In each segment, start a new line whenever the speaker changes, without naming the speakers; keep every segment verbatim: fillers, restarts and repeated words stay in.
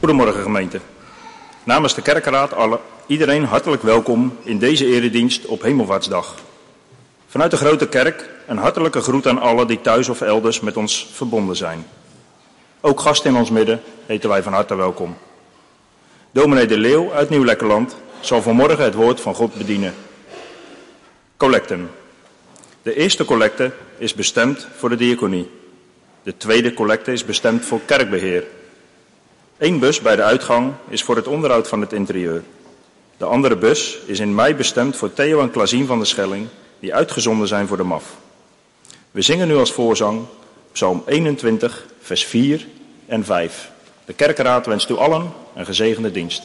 Goedemorgen gemeente. Namens de kerkenraad alle, iedereen hartelijk welkom in deze eredienst op Hemelvaartsdag. Vanuit de grote kerk een hartelijke groet aan allen die thuis of elders met ons verbonden zijn. Ook gasten in ons midden heten wij van harte welkom. Dominee de Leeuw uit Nieuw-Lekkerland zal vanmorgen het woord van God bedienen. Collecten. De eerste collecte is bestemd voor de diaconie. De tweede collecte is bestemd voor kerkbeheer. Eén bus bij de uitgang is voor het onderhoud van het interieur. De andere bus is in mei bestemd voor Theo en Klaasien van der Schelling, die uitgezonden zijn voor de M A F. We zingen nu als voorzang Psalm eenentwintig, vers vier en vijf. De kerkenraad wenst u allen een gezegende dienst.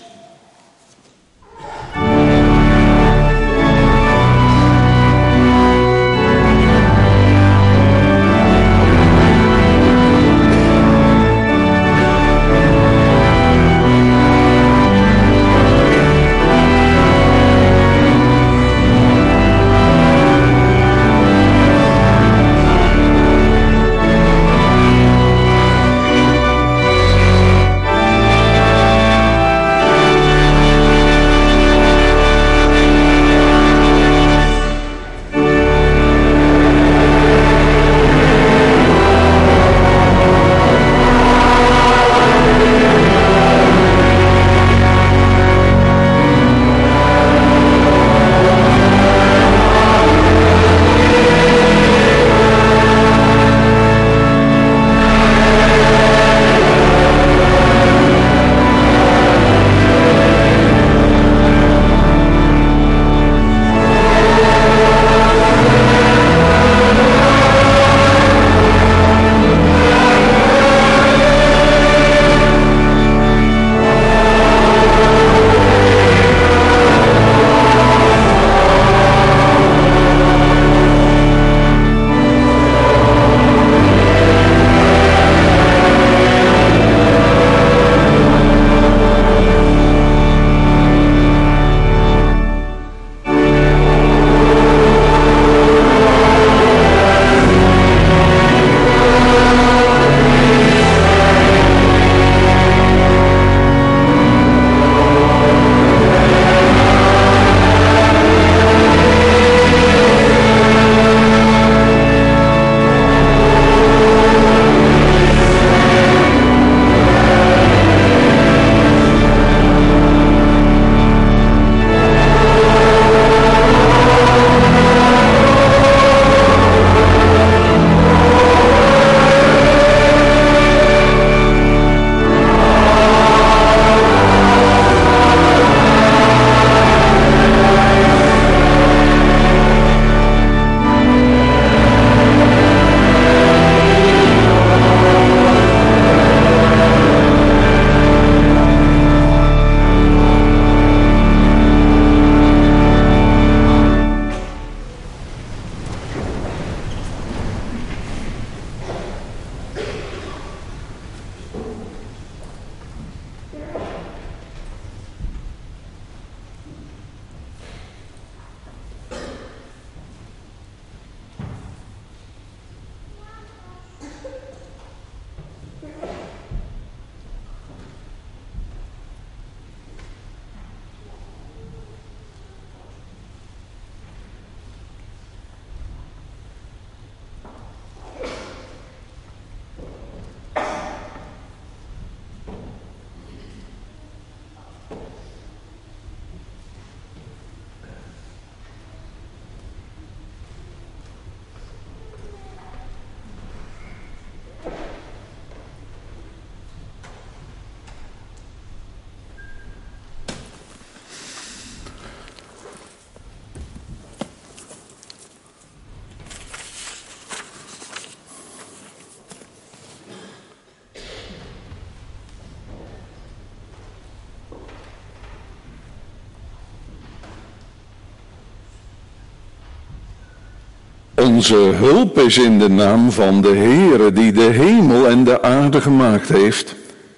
Onze hulp is in de naam van de Heere die de hemel en de aarde gemaakt heeft,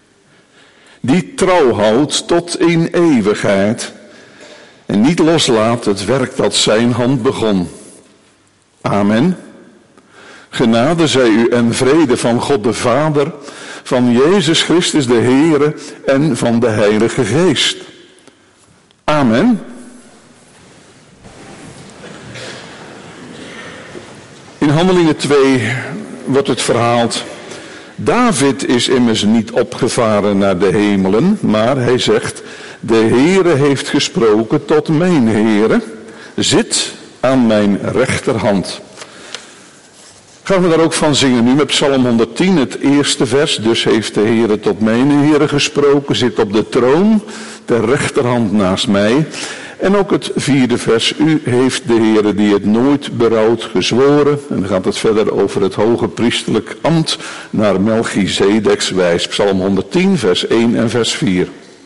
die trouw houdt tot in eeuwigheid en niet loslaat het werk dat zijn hand begon. Amen. Genade zij u en vrede van God de Vader, van Jezus Christus de Heere en van de Heilige Geest. Amen. In Handelingen twee wordt het verhaald: David is immers niet opgevaren naar de hemelen, maar hij zegt: de Heere heeft gesproken tot mijn Heere, zit aan mijn rechterhand. Gaan we daar ook van zingen nu met Psalm honderdtien, het eerste vers. Dus heeft de Heere tot mijn Heere gesproken, zit op de troon, ter rechterhand naast mij. En ook het vierde vers, u heeft de Heere die het nooit berouwt gezworen. En dan gaat het verder over het hoge priesterlijk ambt naar Melchizedeks wijs. Psalm honderdtien, vers één en vers vier.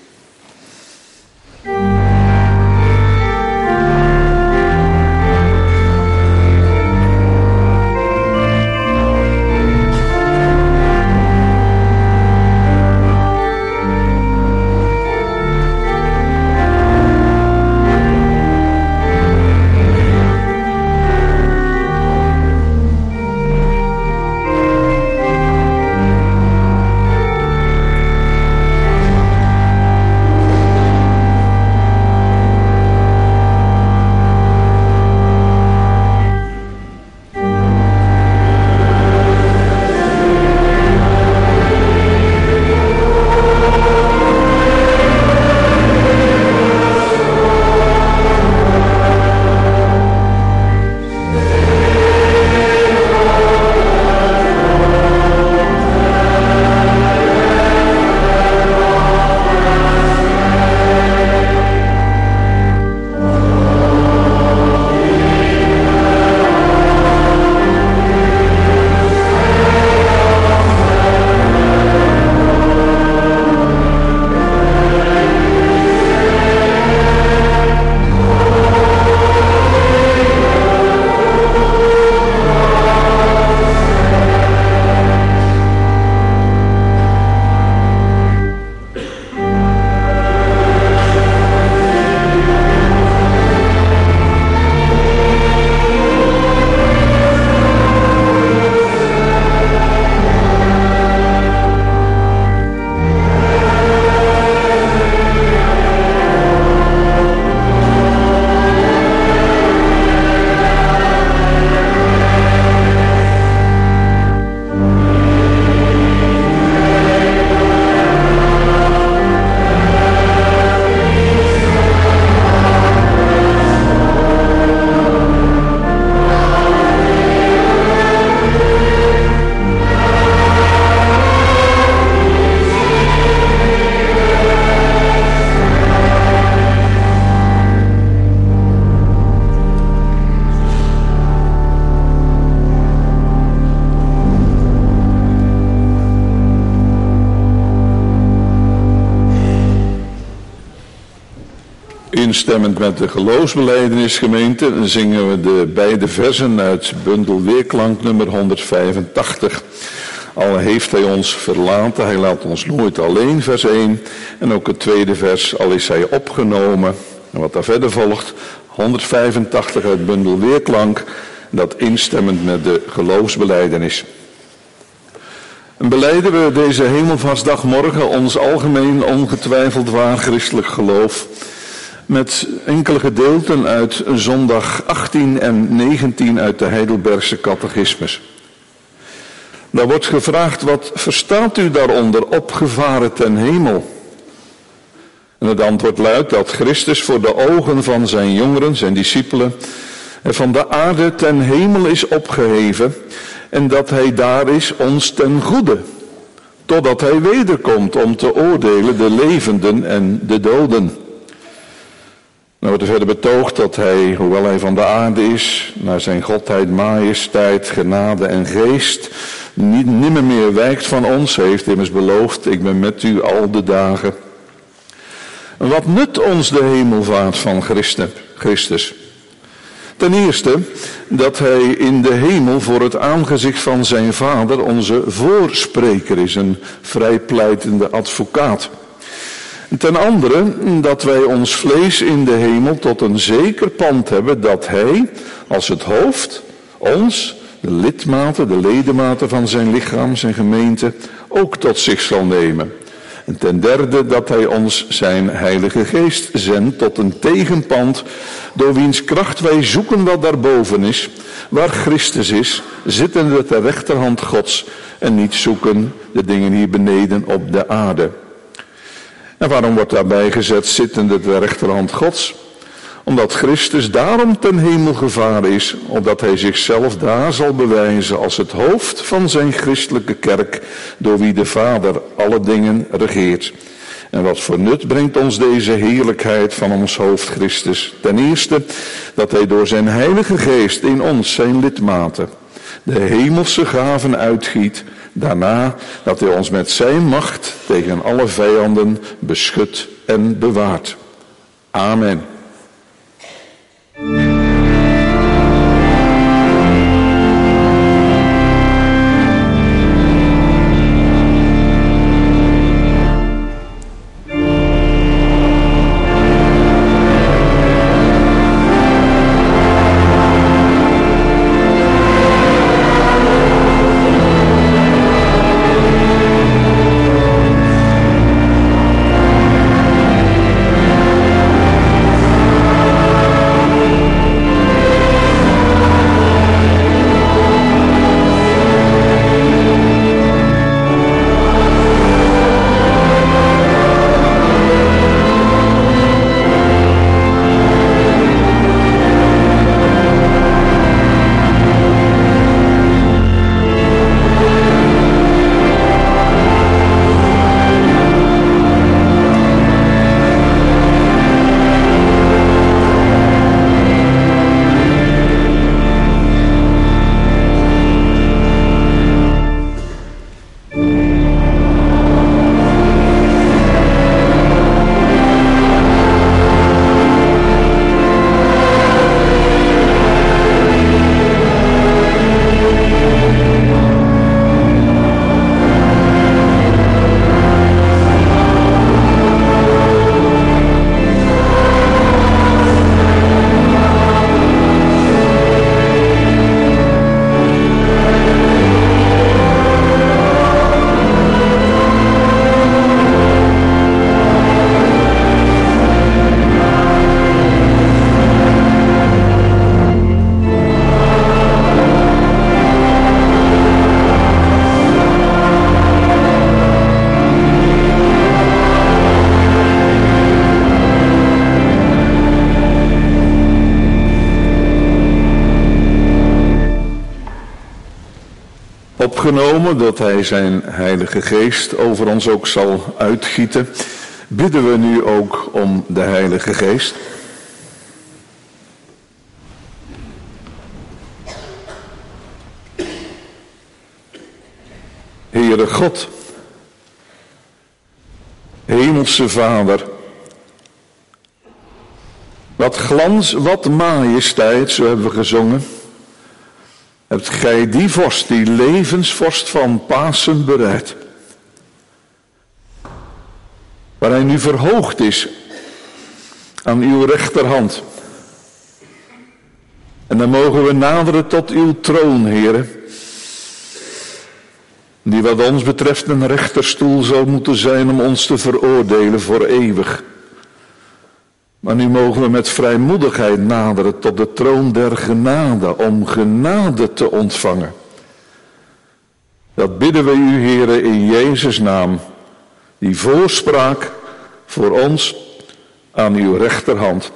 Instemmend met de geloofsbelijdenisgemeente zingen we de beide versen uit bundel Weerklank nummer honderdvijfentachtig. Al heeft hij ons verlaten, hij laat ons nooit alleen, vers één. En ook het tweede vers, al is hij opgenomen. En wat daar verder volgt, honderdvijfentachtig uit bundel Weerklank, dat instemmend met de geloofsbelijdenis. En belijden we deze hemelvaartsdag morgen ons algemeen ongetwijfeld waar christelijk geloof met enkele gedeelten uit zondag achttien en negentien uit de Heidelbergse catechismus. Daar wordt gevraagd: wat verstaat u daaronder opgevaren ten hemel? En het antwoord luidt dat Christus voor de ogen van zijn jongeren, zijn discipelen, van de aarde ten hemel is opgeheven en dat hij daar is ons ten goede, totdat hij wederkomt om te oordelen de levenden en de doden. Nou wordt er verder betoogd dat hij, hoewel hij van de aarde is, naar zijn godheid, majesteit, genade en geest, niet nimmer meer wijkt van ons. Hij heeft immers beloofd: ik ben met u al de dagen. En wat nut ons de hemelvaart van Christus? Ten eerste dat hij in de hemel voor het aangezicht van zijn Vader onze voorspreker is, een vrijpleitende advocaat. Ten andere dat wij ons vlees in de hemel tot een zeker pand hebben dat hij als het hoofd ons, de lidmaten, de ledematen van zijn lichaam, zijn gemeente, ook tot zich zal nemen. En ten derde dat hij ons zijn Heilige Geest zendt tot een tegenpand, door wiens kracht wij zoeken wat daarboven is, waar Christus is, zittende ter rechterhand Gods, en niet zoeken de dingen hier beneden op de aarde. En waarom wordt daarbij gezet zittende ter rechterhand Gods? Omdat Christus daarom ten hemel gevaren is, opdat hij zichzelf daar zal bewijzen als het hoofd van zijn christelijke kerk, door wie de Vader alle dingen regeert. En wat voor nut brengt ons deze heerlijkheid van ons hoofd Christus? Ten eerste dat hij door zijn Heilige Geest in ons, zijn lidmaten, de hemelse gaven uitgiet. Daarna dat hij ons met zijn macht tegen alle vijanden beschut en bewaart. Amen. Opgenomen dat hij zijn Heilige Geest over ons ook zal uitgieten, bidden we nu ook om de Heilige Geest. Heere God, Hemelse Vader, wat glans, wat majesteit, zo hebben we gezongen, hebt gij die vorst, die levensvorst van Pasen bereid. Waar hij nu verhoogd is aan uw rechterhand. En dan mogen we naderen tot uw troon, Heere, die wat ons betreft een rechterstoel zou moeten zijn om ons te veroordelen voor eeuwig. Maar nu mogen we met vrijmoedigheid naderen tot de troon der genade, om genade te ontvangen. Dat bidden we u, Heere, in Jezus' naam, die voorspraak voor ons aan uw rechterhand.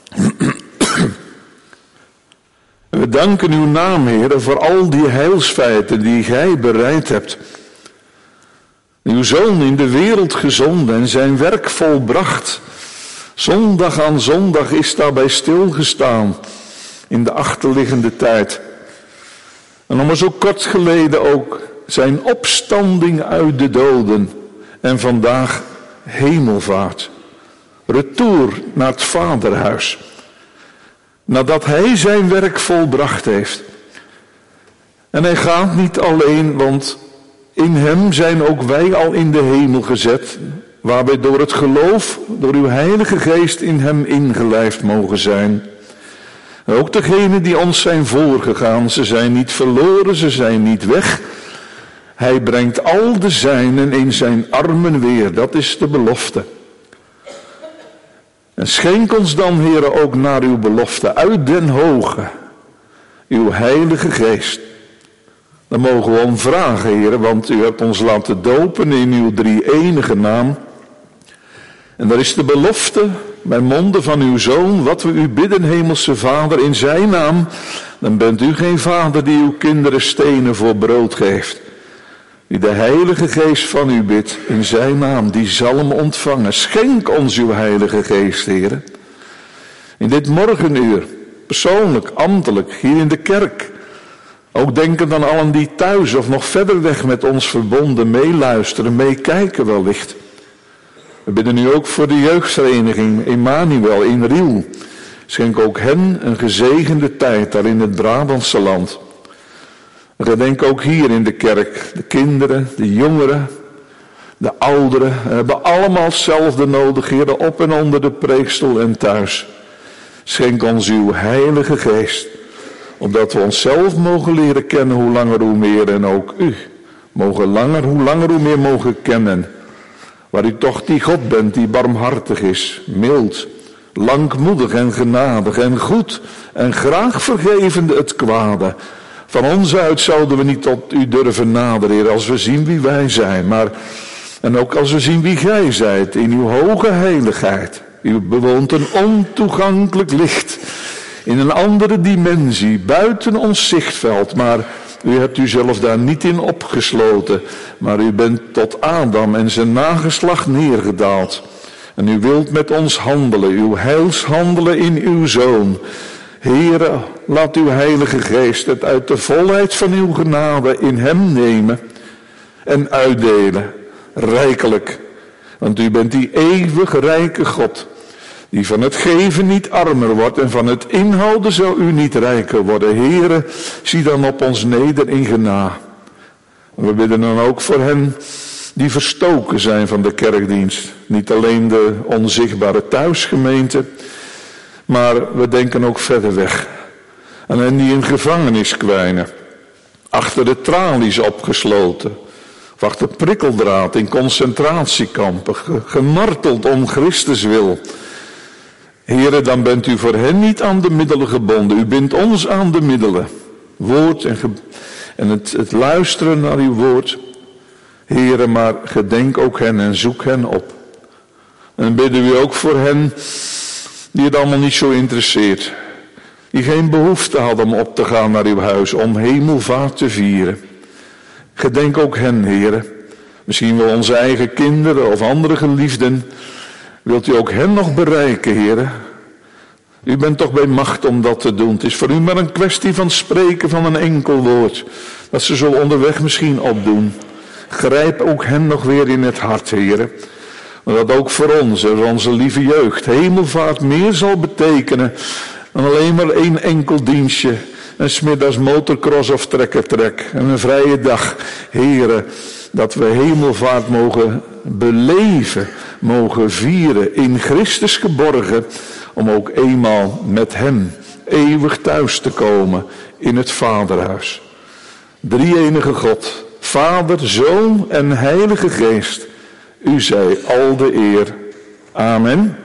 We danken uw naam, Heere, voor al die heilsfeiten die gij bereid hebt. Uw Zoon in de wereld gezonden en zijn werk volbracht. Zondag aan zondag is daarbij stilgestaan in de achterliggende tijd. En om er zo kort geleden ook zijn opstanding uit de doden en vandaag hemelvaart. Retour naar het Vaderhuis. Nadat hij zijn werk volbracht heeft. En hij gaat niet alleen, want in hem zijn ook wij al in de hemel gezet, waar wij door het geloof, door uw Heilige Geest in hem ingelijfd mogen zijn. En ook degenen die ons zijn voorgegaan, ze zijn niet verloren, ze zijn niet weg, Hij brengt al de zijnen in zijn armen weer. Dat is de belofte. En schenk ons dan, Heere, ook naar uw belofte uit den hoge, uw heilige geest. Dan mogen we om vragen, Heere, want u hebt ons laten dopen in uw drie-enige naam. En daar is de belofte bij monden van uw Zoon, wat we u bidden, hemelse Vader, in zijn naam. Dan bent u geen vader die uw kinderen stenen voor brood geeft. Die de heilige geest van u bidt in zijn naam, die zal hem ontvangen. Schenk ons uw heilige geest, Heere. In dit morgenuur, persoonlijk, ambtelijk, hier in de kerk. Ook denkend aan allen die thuis of nog verder weg met ons verbonden meeluisteren, meekijken wellicht. We bidden nu ook voor de jeugdvereniging Emmanuel in Riel. Schenk ook hen een gezegende tijd daar in het Brabantse land. Gedenk ook hier in de kerk, de kinderen, de jongeren, de ouderen, hebben allemaal hetzelfde nodig, Heer, op en onder de preekstoel en thuis. Schenk ons uw heilige geest, opdat we onszelf mogen leren kennen hoe langer hoe meer en ook u mogen langer hoe langer hoe meer mogen kennen. Waar u toch die God bent die barmhartig is, mild, langmoedig en genadig en goed en graag vergevende het kwade. Van ons uit zouden we niet tot u durven naderen, Heer, als we zien wie wij zijn. Maar, en ook als we zien wie gij zijt in uw hoge heiligheid. U bewoont een ontoegankelijk licht. In een andere dimensie, buiten ons zichtveld. Maar u hebt uzelf daar niet in opgesloten. Maar u bent tot Adam en zijn nageslacht neergedaald. En u wilt met ons handelen, uw heilshandelen in uw Zoon. Heere, laat uw heilige geest het uit de volheid van uw genade in hem nemen en uitdelen, rijkelijk. Want u bent die eeuwig rijke God, die van het geven niet armer wordt en van het inhouden zal u niet rijker worden. Heere, zie dan op ons neder in gena. We bidden dan ook voor hen die verstoken zijn van de kerkdienst. Niet alleen de onzichtbare thuisgemeente, maar we denken ook verder weg. Aan hen die in gevangenis kwijnen, achter de tralies opgesloten, of achter prikkeldraad in concentratiekampen, gemarteld om Christus wil. Heere, dan bent u voor hen niet aan de middelen gebonden. U bindt ons aan de middelen. Woord en, ge- en het, het luisteren naar uw woord. Heere, maar gedenk ook hen en zoek hen op. En bidden u ook voor hen die het allemaal niet zo interesseert. Die geen behoefte hadden om op te gaan naar uw huis, om hemelvaart te vieren. Gedenk ook hen, Heere. Misschien wel onze eigen kinderen of andere geliefden. Wilt u ook hen nog bereiken, Heere? U bent toch bij macht om dat te doen. Het is voor u maar een kwestie van spreken van een enkel woord. Dat ze zo onderweg misschien opdoen. Grijp ook hen nog weer in het hart, Heere. Dat ook voor ons en onze lieve jeugd hemelvaart meer zal betekenen dan alleen maar één enkel dienstje. En 's middags motorcross of trekkertrek en een vrije dag. Heere, dat we hemelvaart mogen beleven, mogen vieren, in Christus geborgen, om ook eenmaal met hem eeuwig thuis te komen in het Vaderhuis. Drie-enige God, Vader, Zoon en Heilige Geest, u zij al de eer. Amen.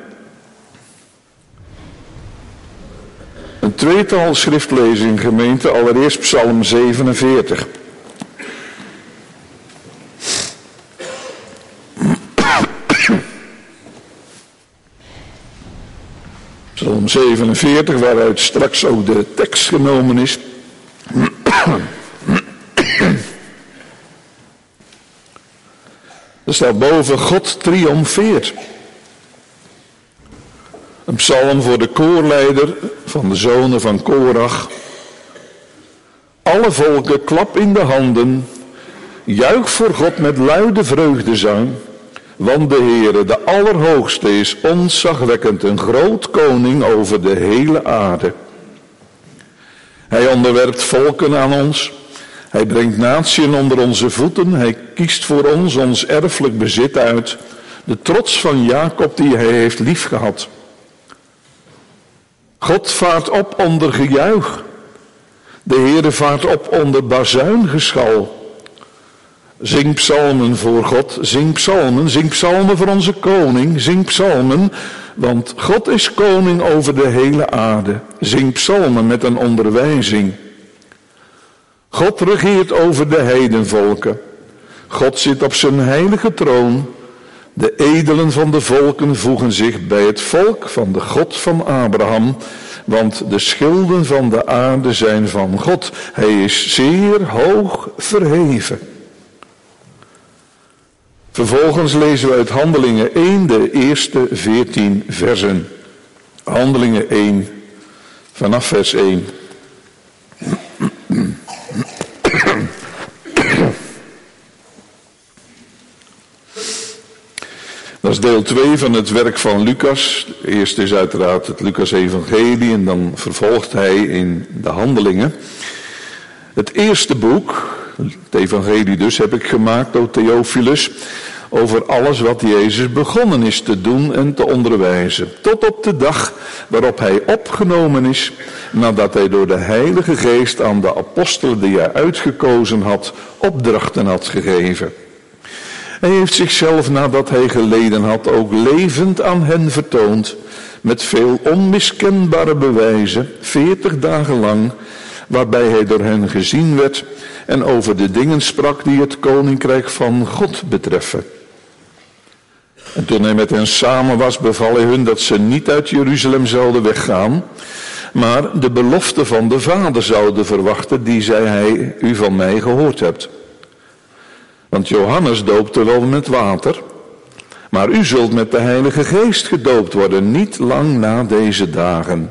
Een tweetal schriftlezing, gemeente, allereerst Psalm zevenenveertig. Psalm zevenenveertig, waaruit straks ook de tekst genomen is. Er staat boven: God triomfeert. Een psalm voor de koorleider van de zonen van Korach. Alle volken, klap in de handen. Juich voor God met luide vreugdezang. Want de Heere, de Allerhoogste, is ontzagwekkend, een groot koning over de hele aarde. Hij onderwerpt volken aan ons. Hij brengt natieën onder onze voeten. Hij kiest voor ons ons erfelijk bezit uit. De trots van Jacob die hij heeft liefgehad. God vaart op onder gejuich. De Heere vaart op onder bazuingeschal. Zing psalmen voor God, zing psalmen, zing psalmen voor onze koning, zing psalmen, want God is koning over de hele aarde. Zing psalmen met een onderwijzing. God regeert over de heidenvolken. God zit op zijn heilige troon. De edelen van de volken voegen zich bij het volk van de God van Abraham, want de schilden van de aarde zijn van God. Hij is zeer hoog verheven. Vervolgens lezen we uit Handelingen één de eerste veertien versen. Handelingen één, vanaf vers één. Dat is deel twee van het werk van Lucas. Eerst is uiteraard het Lucas-evangelie en dan vervolgt hij in de Handelingen. Het eerste boek, het evangelie dus, heb ik gemaakt, o Theophilus, over alles wat Jezus begonnen is te doen en te onderwijzen. Tot op de dag waarop hij opgenomen is, nadat hij door de Heilige Geest aan de apostelen die hij uitgekozen had, opdrachten had gegeven. Hij heeft zichzelf, nadat hij geleden had, ook levend aan hen vertoond, met veel onmiskenbare bewijzen, veertig dagen lang, waarbij hij door hen gezien werd en over de dingen sprak die het koninkrijk van God betreffen. En toen hij met hen samen was, beval hij hun dat ze niet uit Jeruzalem zouden weggaan, maar de belofte van de Vader zouden verwachten, die zei hij, u van mij gehoord hebt. Want Johannes doopte wel met water, maar u zult met de Heilige Geest gedoopt worden, niet lang na deze dagen.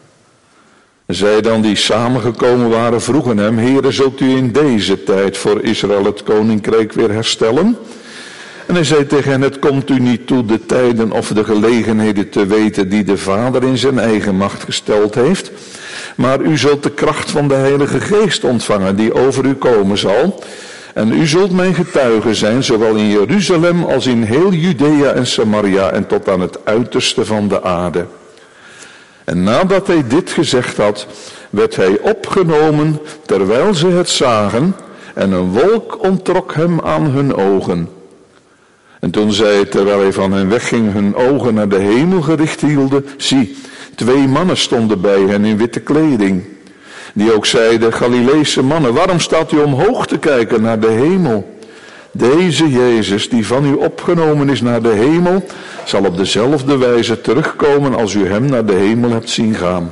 Zij dan die samengekomen waren vroegen hem, Heere, zult u in deze tijd voor Israël het koninkrijk weer herstellen? En hij zei tegen hen, het komt u niet toe de tijden of de gelegenheden te weten die de Vader in zijn eigen macht gesteld heeft. Maar u zult de kracht van de Heilige Geest ontvangen die over u komen zal. En u zult mijn getuige zijn, zowel in Jeruzalem als in heel Judea en Samaria en tot aan het uiterste van de aarde. En nadat hij dit gezegd had, werd hij opgenomen terwijl ze het zagen en een wolk onttrok hem aan hun ogen. En toen zij, terwijl hij van hen wegging, hun ogen naar de hemel gericht hielden, zie, twee mannen stonden bij hen in witte kleding, die ook zeiden, Galileese mannen, waarom staat u omhoog te kijken naar de hemel? Deze Jezus, die van u opgenomen is naar de hemel, zal op dezelfde wijze terugkomen als u hem naar de hemel hebt zien gaan.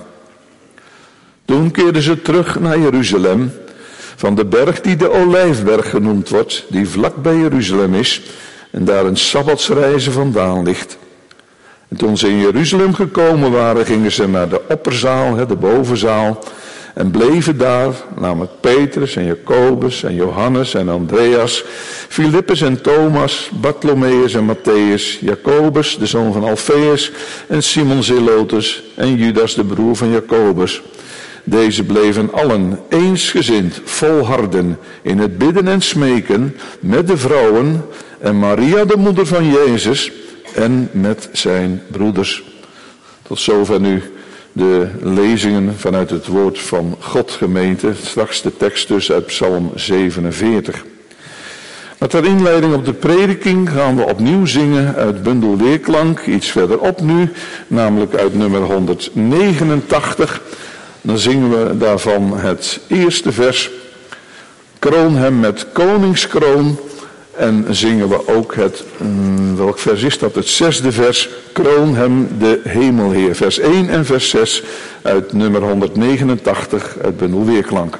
Toen keerden ze terug naar Jeruzalem, van de berg die de Olijfberg genoemd wordt, die vlak bij Jeruzalem is, en daar een sabbatsreize vandaan ligt. En toen ze in Jeruzalem gekomen waren, gingen ze naar de opperzaal, de bovenzaal, en bleven daar, namelijk Petrus en Jacobus en Johannes en Andreas, Filippus en Thomas, Bartholomeus en Matthäus, Jacobus, de zoon van Alfeus, en Simon Zelotes en Judas, de broer van Jacobus. Deze bleven allen eensgezind volharden in het bidden en smeken met de vrouwen en Maria, de moeder van Jezus, en met zijn broeders. Tot zover nu de lezingen vanuit het woord van God, gemeente. Straks de tekst dus uit Psalm zevenenveertig. Maar ter inleiding op de prediking gaan we opnieuw zingen uit bundel Weerklank, iets verderop nu, namelijk uit nummer honderdnegenentachtig. Dan zingen we daarvan het eerste vers, kroon hem met koningskroon. En zingen we ook het, welk vers is dat? Het zesde vers, kroon hem de hemelheer. Vers één en vers zes uit nummer honderdnegenentachtig uit bundel Weerklank.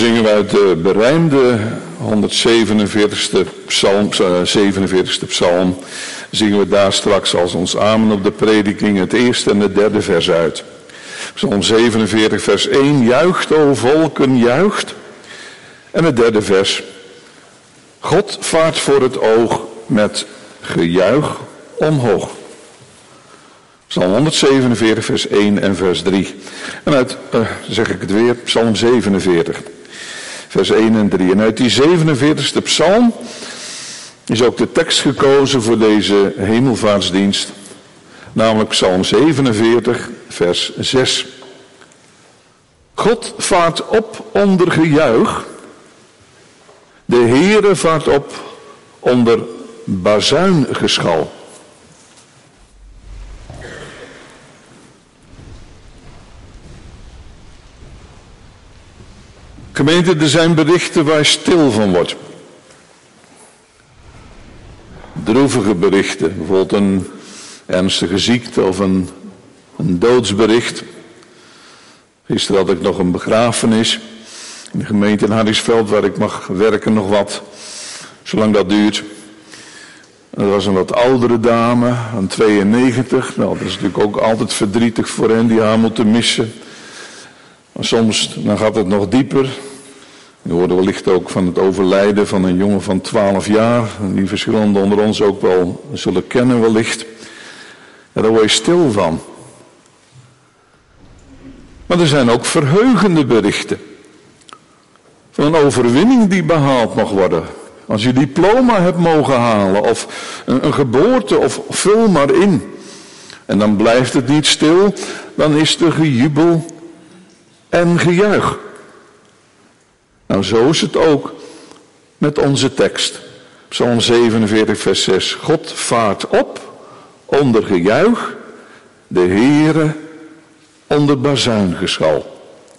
zingen we uit de berijmde honderdzevenenveertigste psalm, zevenenveertigste psalm, zingen we daar straks als ons amen op de prediking het eerste en het derde vers uit. Psalm zevenenveertig vers één, juicht o volken, juicht. En het derde vers, God vaart voor het oog met gejuich omhoog. Psalm honderdzevenenveertig vers één en vers drie. En uit, uh, zeg ik het weer, Psalm zevenenveertig, vers één en drie. En uit die zevenenveertigste psalm is ook de tekst gekozen voor deze hemelvaartsdienst. Namelijk Psalm zevenenveertig vers zes. God vaart op onder gejuich. De Heere vaart op onder bazuingeschal. Gemeente, er zijn berichten waar je stil van wordt. Droevige berichten, bijvoorbeeld een ernstige ziekte of een, een doodsbericht. Gisteren had ik nog een begrafenis in de gemeente in Hardingsveld, waar ik mag werken nog wat, zolang dat duurt. Er was een wat oudere dame, een tweeënnegentig. Nou, dat is natuurlijk ook altijd verdrietig voor hen die haar moeten missen. Maar soms dan gaat het nog dieper. We hoorden wellicht ook van het overlijden van een jongen van twaalf jaar. Die verschillende onder ons ook wel zullen kennen wellicht. Ja, daar word je stil van. Maar er zijn ook verheugende berichten. Van een overwinning die behaald mag worden. Als je diploma hebt mogen halen of een, een geboorte of vul maar in. En dan blijft het niet stil, dan is er gejubel en gejuich. Nou, zo is het ook met onze tekst. Psalm zevenenveertig vers zes. God vaart op onder gejuich, de Heere onder bazuingeschal.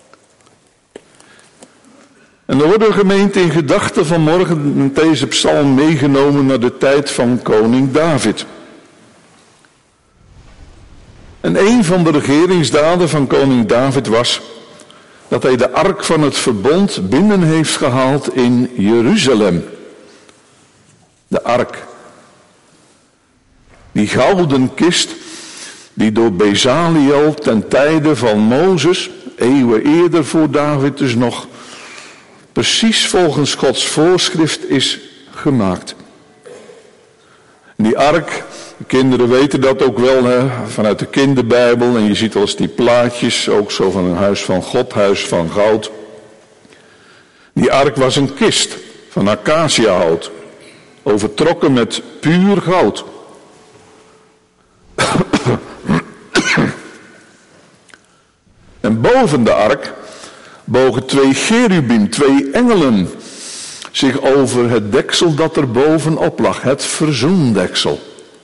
En dan wordt de gemeente in gedachten vanmorgen met deze psalm meegenomen naar de tijd van koning David. En een van de regeringsdaden van koning David was dat hij de ark van het verbond binnen heeft gehaald in Jeruzalem. De ark. Die gouden kist die door Bezaliel ten tijde van Mozes, eeuwen eerder voor David dus nog, precies volgens Gods voorschrift is gemaakt. Die ark, de kinderen weten dat ook wel, hè, vanuit de kinderbijbel. En je ziet wel eens die plaatjes, ook zo van een huis van God, huis van goud. Die ark was een kist van acaciahout, overtrokken met puur goud. En boven de ark bogen twee cherubim, twee engelen, zich over het deksel dat er bovenop lag, het verzoendeksel.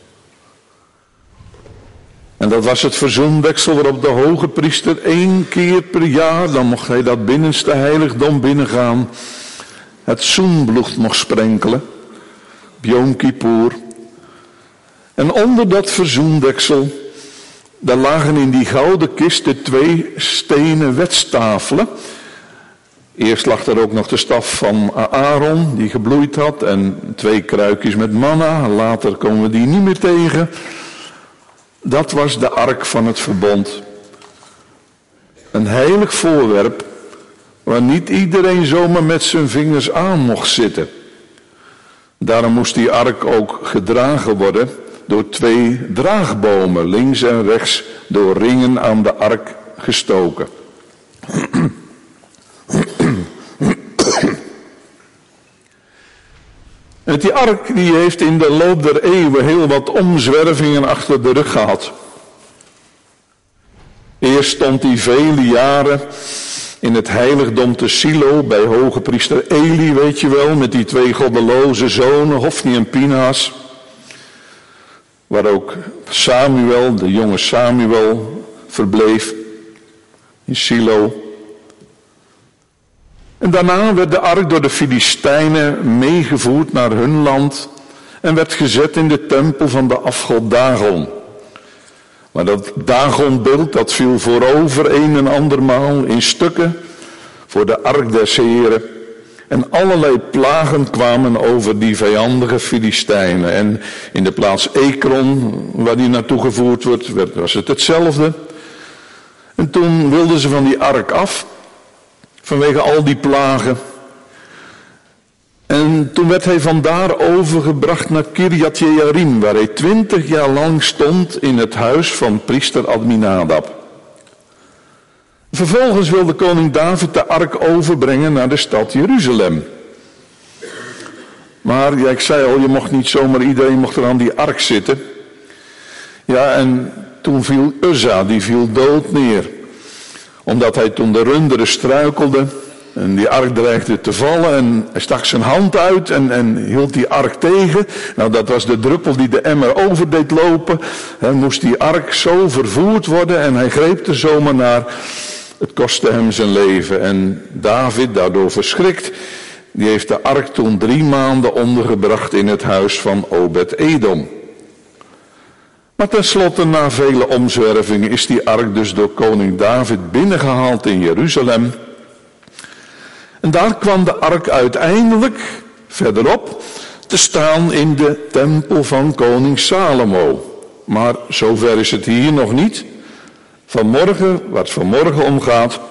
En dat was het verzoendeksel waarop de hoge priester één keer per jaar, dan mocht hij dat binnenste heiligdom binnengaan, het zoenbloed mocht sprenkelen, op Yom Kippur. En onder dat verzoendeksel, daar lagen in die gouden kist de twee stenen wetstafelen. Eerst lag er ook nog de staf van Aaron, die gebloeid had, en twee kruikjes met manna. Later komen we die niet meer tegen. Dat was de ark van het verbond. Een heilig voorwerp, waar niet iedereen zomaar met zijn vingers aan mocht zitten. Daarom moest die ark ook gedragen worden door twee draagbomen, links en rechts, door ringen aan de ark gestoken. En die ark die heeft in de loop der eeuwen heel wat omzwervingen achter de rug gehad. Eerst stond hij vele jaren in het heiligdom te Silo bij hoge priester Eli, weet je wel, met die twee goddeloze zonen, Hofni en Pinhas. Waar ook Samuel, de jonge Samuel, verbleef in Silo. En daarna werd de ark door de Filistijnen meegevoerd naar hun land en werd gezet in de tempel van de afgod Dagon. Maar dat Dagonbeeld, dat viel voorover een en andermaal in stukken voor de ark des Heren. En allerlei plagen kwamen over die vijandige Filistijnen. En in de plaats Ekron, waar die naartoe gevoerd wordt, was het hetzelfde. En toen wilden ze van die ark af, vanwege al die plagen. En toen werd hij vandaar overgebracht naar Kirjat Jearim, waar hij twintig jaar lang stond in het huis van priester Adminadab. Vervolgens wilde koning David de ark overbrengen naar de stad Jeruzalem. Maar, ja, ik zei al, je mocht niet zomaar, iedereen mocht er aan die ark zitten. Ja, en toen viel Uzza, die viel dood neer. Omdat hij toen de runderen struikelde en die ark dreigde te vallen en hij stak zijn hand uit en, en hield die ark tegen. Nou, dat was de druppel die de emmer over deed lopen. En moest die ark zo vervoerd worden en hij greep er zomaar naar. Het kostte hem zijn leven en David, daardoor verschrikt, die heeft de ark toen drie maanden ondergebracht in het huis van Obed-Edom. Maar tenslotte, na vele omzwervingen, is die ark dus door koning David binnengehaald in Jeruzalem. En daar kwam de ark uiteindelijk, verderop, te staan in de tempel van koning Salomo. Maar zover is het hier nog niet. Vanmorgen, waar het vanmorgen om gaat,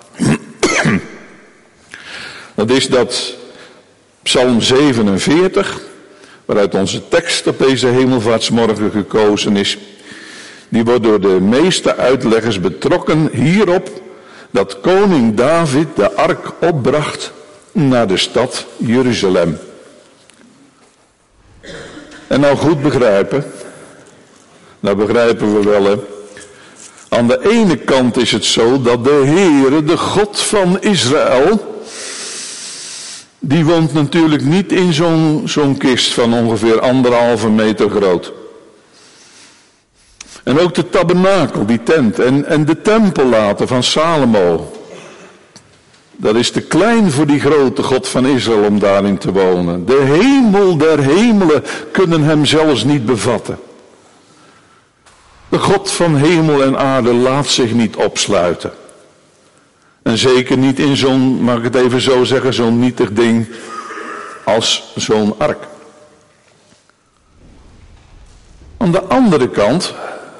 dat is dat Psalm zevenenveertig, waaruit onze tekst op deze hemelvaartsmorgen gekozen is. Die wordt door de meeste uitleggers betrokken hierop dat koning David de ark opbracht naar de stad Jeruzalem. En nou goed begrijpen, nou begrijpen we wel hè. Aan de ene kant is het zo dat de Heere, de God van Israël, die woont natuurlijk niet in zo'n zo'n kist van ongeveer anderhalve meter groot. En ook de tabernakel, die tent, en, en de tempel later van Salomo. Dat is te klein voor die grote God van Israël om daarin te wonen. De hemel der hemelen kunnen hem zelfs niet bevatten. De God van hemel en aarde laat zich niet opsluiten. En zeker niet in zo'n, mag ik het even zo zeggen, zo'n nietig ding als zo'n ark. Aan de andere kant,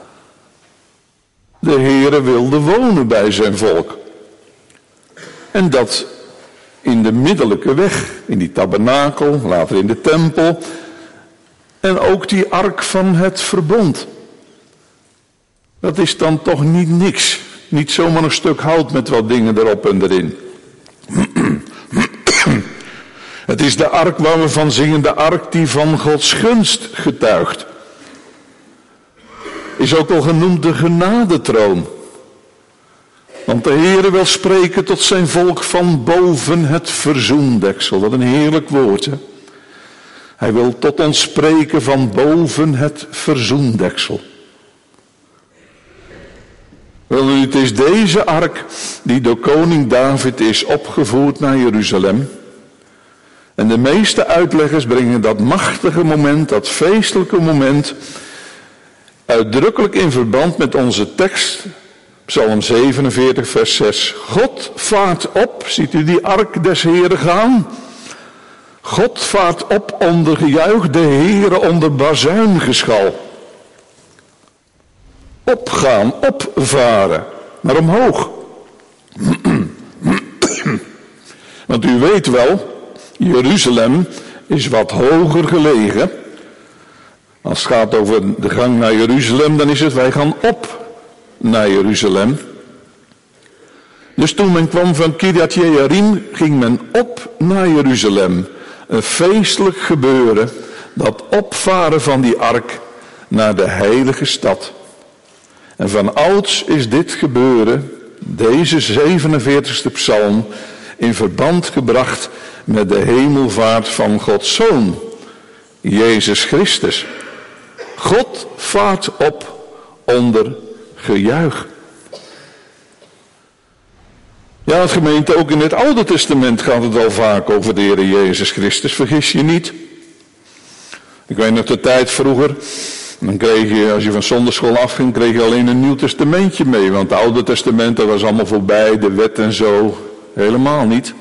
de Heere wilde wonen bij zijn volk. En dat in de middellijke weg, in die tabernakel, later in de tempel. En ook die ark van het verbond. Dat is dan toch niet niks. Niet zomaar een stuk hout met wat dingen erop en erin. Het is de ark waar we van zingen, de ark die van Gods gunst getuigt. Is ook al genoemd de genadetroon. Want de Heere wil spreken tot zijn volk van boven het verzoendeksel. Wat een heerlijk woord, hè? Hij wil tot ons spreken van boven het verzoendeksel. Wel, het is deze ark die door koning David is opgevoerd naar Jeruzalem. En de meeste uitleggers brengen dat machtige moment, dat feestelijke moment, uitdrukkelijk in verband met onze tekst, Psalm zevenenveertig, vers zes. God vaart op, ziet u die ark des Heren gaan? God vaart op onder gejuich, de Heere onder bazuingeschal. Opgaan, opvaren, naar omhoog. Want u weet wel, Jeruzalem is wat hoger gelegen. Als het gaat over de gang naar Jeruzalem, dan is het wij gaan op naar Jeruzalem. Dus toen men kwam van Kirjat Jearim, ging men op naar Jeruzalem. Een feestelijk gebeuren, dat opvaren van die ark naar de heilige stad. En van ouds is dit gebeuren, deze zevenenveertigste psalm, in verband gebracht met de hemelvaart van Gods Zoon, Jezus Christus. God vaart op onder gejuich. Ja, het gemeente, ook in het Oude Testament gaat het al vaak over de Heer Jezus Christus, vergis je niet. Ik weet nog de tijd vroeger, dan kreeg je, als je van zondagschool afging, kreeg je alleen een Nieuw Testamentje mee. Want het Oude Testament, dat was allemaal voorbij, de wet en zo. helemaal niet.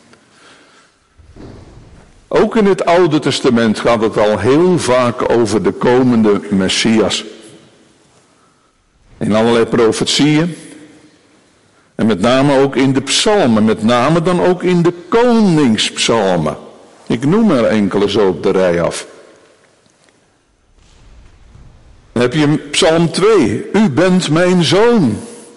Ook in het Oude Testament gaat het al heel vaak over de komende Messias. In allerlei profetieën. En met name ook in de psalmen. Met name dan ook in de koningspsalmen. Ik noem er enkele zo op de rij af. Dan heb je Psalm twee. U bent mijn zoon.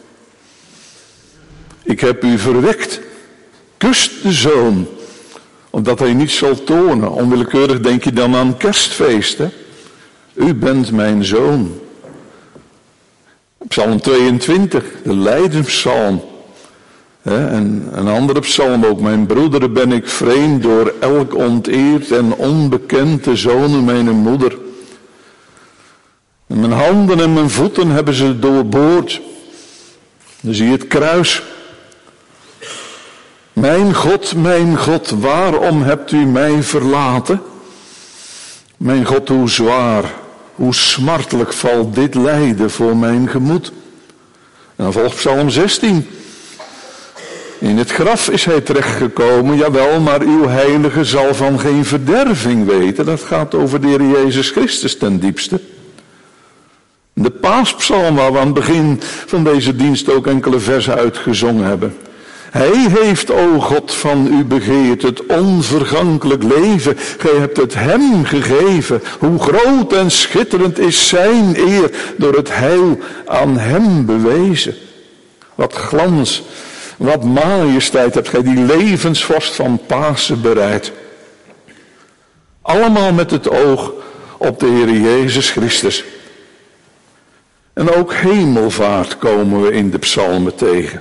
Ik heb u verwekt. Kust de zoon. Omdat hij niet zal tonen. Onwillekeurig denk je dan aan kerstfeesten. U bent mijn zoon. Psalm tweeëntwintig, de lijdenspsalm. En een andere psalm ook. Mijn broederen ben ik vreemd door elk onteerd en onbekend de zonen mijn moeder. En mijn handen en mijn voeten hebben ze doorboord. Dan zie je het kruis. Mijn God, mijn God, waarom hebt u mij verlaten? Mijn God, hoe zwaar, hoe smartelijk valt dit lijden voor mijn gemoed. En dan volgt Psalm zestien. In het graf is hij terechtgekomen, jawel, maar uw heilige zal van geen verderving weten. Dat gaat over de Heer Jezus Christus ten diepste. De Paaspsalm, waar we aan het begin van deze dienst ook enkele versen uitgezongen hebben. Hij heeft, o God, van u begeerd het onvergankelijk leven. Gij hebt het hem gegeven. Hoe groot en schitterend is zijn eer door het heil aan hem bewezen. Wat glans, wat majesteit hebt gij die levensvorst van Pasen bereid. Allemaal met het oog op de Heer Jezus Christus. En ook hemelvaart komen we in de psalmen tegen.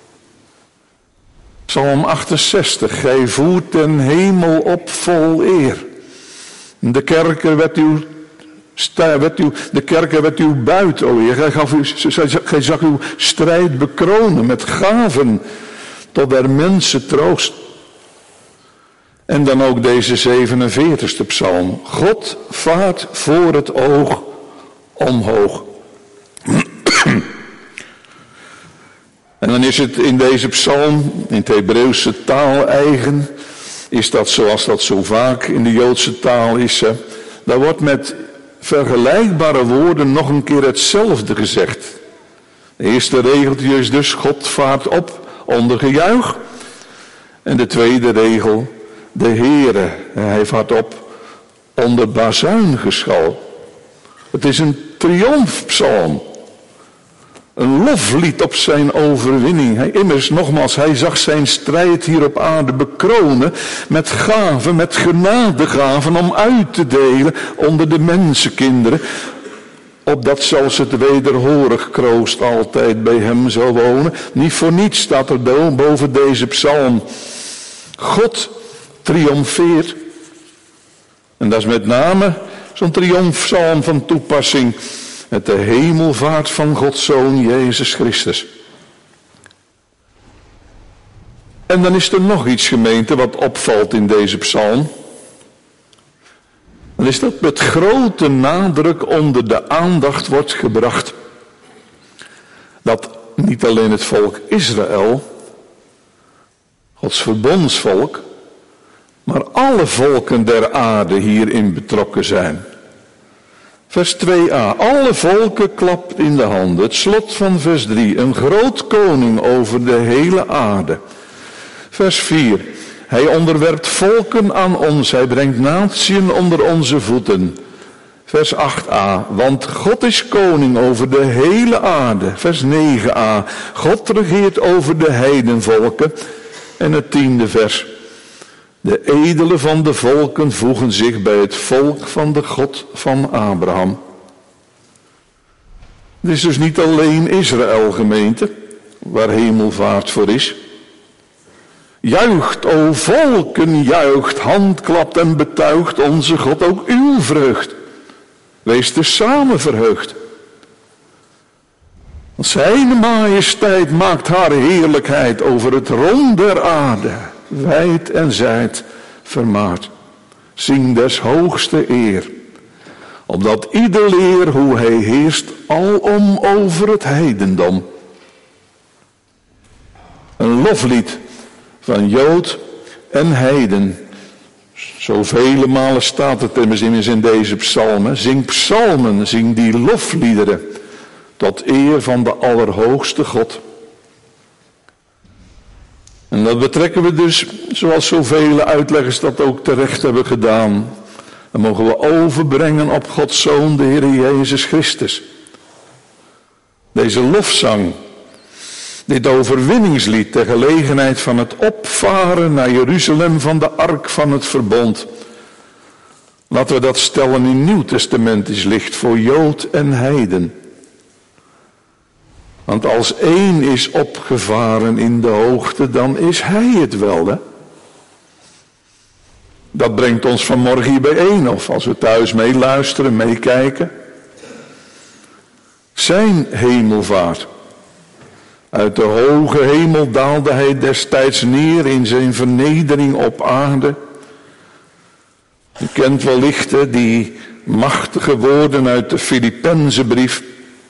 Psalm achtenzestig, gij voert den hemel op vol eer. De kerker werd uw, werd uw, de kerker werd uw buit, o Heer. Gij, gaf u, gij zag uw strijd bekronen met gaven tot der mensen troost. En dan ook deze zevenenveertigste psalm. God vaart voor het oog omhoog. En dan is het in deze psalm, in het Hebreeuwse taal eigen, is dat zoals dat zo vaak in de Joodse taal is. Daar wordt met vergelijkbare woorden nog een keer hetzelfde gezegd. De eerste regeltje is dus, God vaart op onder gejuich. En de tweede regel, de Heere, hij vaart op onder bazuingeschal. Het is een triomfpsalm. Een loflied op zijn overwinning. Hij, immers, nogmaals, hij zag zijn strijd hier op aarde bekronen met gaven, met genadegaven om uit te delen onder de mensenkinderen. Opdat zelfs het wederhorig kroost altijd bij hem zou wonen. Niet voor niets staat er boven deze psalm. God triomfeert. En dat is met name zo'n triomfpsalm van toepassing. Met de hemelvaart van Gods Zoon Jezus Christus. En dan is er nog iets, gemeente, wat opvalt in deze psalm. Dan is dat met grote nadruk onder de aandacht wordt gebracht. Dat niet alleen het volk Israël, Gods verbondsvolk, maar alle volken der aarde hierin betrokken zijn. Vers twee a. Alle volken klapt in de handen. Het slot van vers drie. Een groot koning over de hele aarde. Vers vier. Hij onderwerpt volken aan ons. Hij brengt natieën onder onze voeten. Vers acht a. Want God is koning over de hele aarde. Vers negen a. God regeert over de heidenvolken. En het tiende vers. De edelen van de volken voegen zich bij het volk van de God van Abraham. Het is dus niet alleen Israël, gemeente, waar hemelvaart voor is. Juicht, o volken, juicht, handklapt en betuigt onze God ook uw vreugd. Wees te samen verheugd. Want zijn majesteit maakt haar heerlijkheid over het rond der aarde. Wijd en zijd vermaard. Zing des hoogste eer. Opdat ieder leer hoe hij heerst alom over het heidendom. Een loflied van Jood en heiden. Zoveel malen staat het immers in deze psalmen. Zing psalmen, zing die lofliederen tot eer van de Allerhoogste God. En dat betrekken we dus, zoals zoveel uitleggers dat ook terecht hebben gedaan. Dat mogen we overbrengen op Gods Zoon, de Heer Jezus Christus. Deze lofzang, dit overwinningslied ter gelegenheid van het opvaren naar Jeruzalem van de ark van het verbond. Laten we dat stellen in nieuwtestamentisch licht voor Jood en heiden. Want als één is opgevaren in de hoogte, dan is hij het wel, hè? Dat brengt ons vanmorgen hier bijeen, of als we thuis meeluisteren, meekijken. Zijn hemelvaart. Uit de hoge hemel daalde hij destijds neer in zijn vernedering op aarde. U kent wellicht hè, die machtige woorden uit de Filippenzenbrief.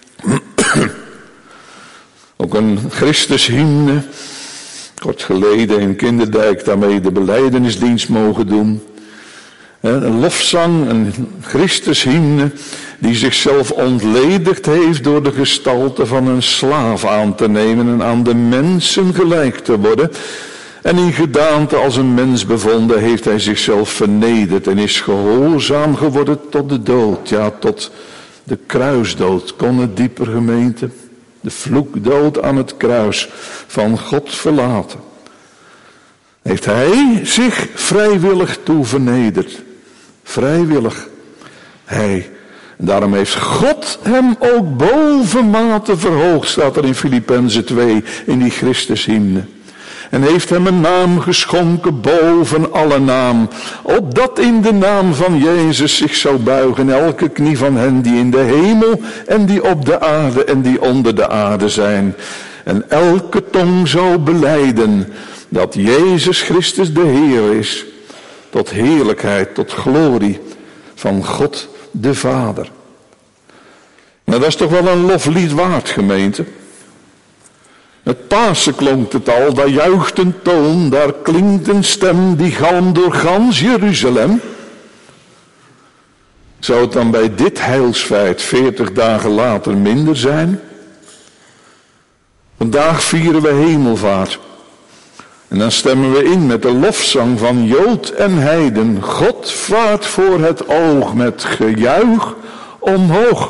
Ook een Christushymne. Kort geleden in Kinderdijk daarmee de belijdenisdienst mogen doen. Een lofzang, een Christushymne die zichzelf ontledigd heeft door de gestalte van een slaaf aan te nemen en aan de mensen gelijk te worden. En in gedaante als een mens bevonden heeft hij zichzelf vernederd en is gehoorzaam geworden tot de dood. Ja, tot de kruisdood. Kon het dieper, gemeente? De vloekdood aan het kruis, van God verlaten. Heeft hij zich vrijwillig toe vernederd. Vrijwillig. Hij. En daarom heeft God hem ook bovenmate verhoogd, staat er in Filippenzen twee, in die Christushymne. En heeft hem een naam geschonken boven alle naam, opdat in de naam van Jezus zich zou buigen elke knie van hen die in de hemel en die op de aarde en die onder de aarde zijn. En elke tong zou belijden dat Jezus Christus de Heer is, tot heerlijkheid, tot glorie van God de Vader. Nou, dat is toch wel een loflied waard, gemeente. Het Pasen klonk het al, daar juicht een toon, daar klinkt een stem die galmt door gans Jeruzalem. Zou het dan bij dit heilsfeit veertig dagen later minder zijn? Vandaag vieren we hemelvaart. En dan stemmen we in met de lofzang van Jood en heiden. God vaart voor het oog met gejuich omhoog.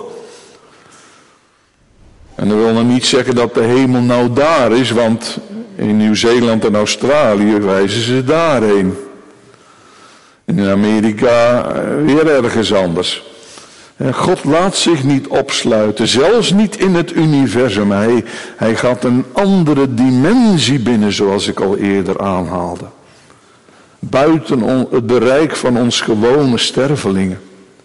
En dat wil nog niet zeggen dat de hemel nou daar is, want in Nieuw-Zeeland en Australië wijzen ze daarheen. En in Amerika weer ergens anders. En God laat zich niet opsluiten, zelfs niet in het universum. Hij, hij gaat een andere dimensie binnen, zoals ik al eerder aanhaalde. Buiten on, het bereik van ons gewone stervelingen.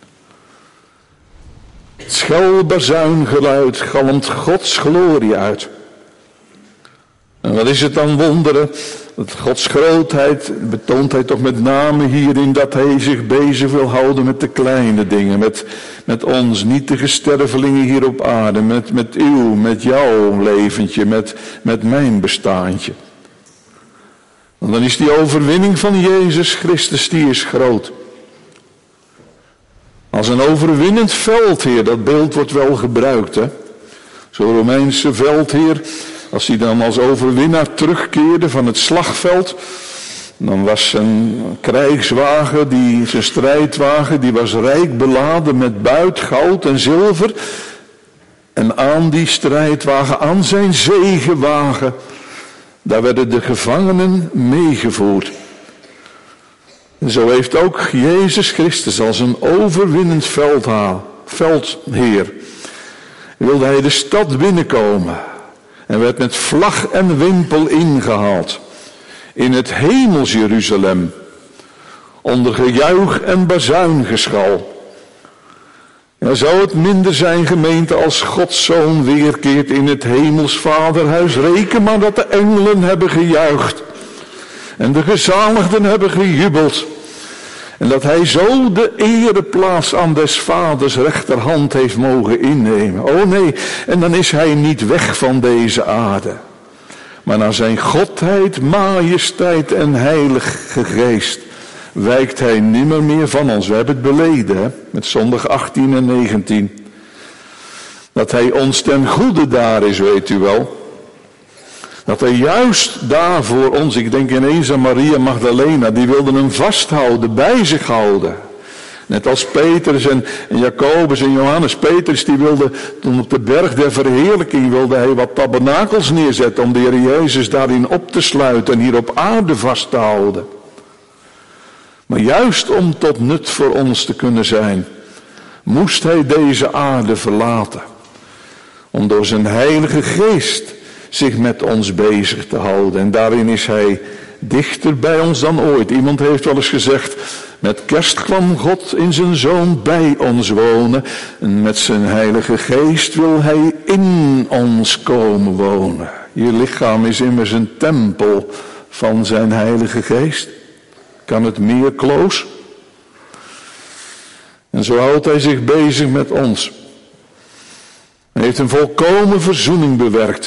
Het schel bazuingeluid galmt Gods glorie uit. En wat is het dan wonderen? Dat Gods grootheid betoont hij toch met name hierin dat hij zich bezig wil houden met de kleine dingen. Met, met ons nietige stervelingen hier op aarde. Met, met uw, met jouw leventje, met, met mijn bestaantje. En dan is die overwinning van Jezus Christus, die is groot. Als een overwinnend veldheer, dat beeld wordt wel gebruikt, hè. Zo'n Romeinse veldheer, als hij dan als overwinnaar terugkeerde van het slagveld, dan was zijn krijgswagen, die, zijn strijdwagen, die was rijk beladen met buit, goud en zilver. En aan die strijdwagen, aan zijn zegenwagen, daar werden de gevangenen meegevoerd. En zo heeft ook Jezus Christus als een overwinnend veldheer, wilde hij de stad binnenkomen en werd met vlag en wimpel ingehaald in het hemels Jeruzalem, onder gejuich en bazuingeschal. Ja, zou het minder zijn, gemeente, als Gods Zoon weerkeert in het hemels Vaderhuis? Reken maar dat de engelen hebben gejuicht en de gezaligden hebben gejubeld. En dat hij zo de ereplaats aan des vaders rechterhand heeft mogen innemen. Oh nee, en dan is hij niet weg van deze aarde. Maar naar zijn godheid, majesteit en heilige geest wijkt hij nimmer meer van ons. We hebben het beleden, hè? Met zondag achttien en negentien. Dat hij ons ten goede daar is, weet u wel. Dat hij juist daarvoor ons, ik denk ineens aan Maria Magdalena, die wilde hem vasthouden, bij zich houden. Net als Petrus en, en Jacobus en Johannes. Petrus die wilde, toen op de berg der verheerlijking, wilde hij wat tabernakels neerzetten om de Heer Jezus daarin op te sluiten en hier op aarde vast te houden. Maar juist om tot nut voor ons te kunnen zijn, moest hij deze aarde verlaten. Om door zijn heilige geest zich met ons bezig te houden. En daarin is hij dichter bij ons dan ooit. Iemand heeft wel eens gezegd, met kerst kwam God in zijn Zoon bij ons wonen. En met zijn heilige geest wil hij in ons komen wonen. Je lichaam is immers een tempel van zijn heilige geest. Kan het meer, Kloos? En zo houdt hij zich bezig met ons. Hij heeft een volkomen verzoening bewerkt.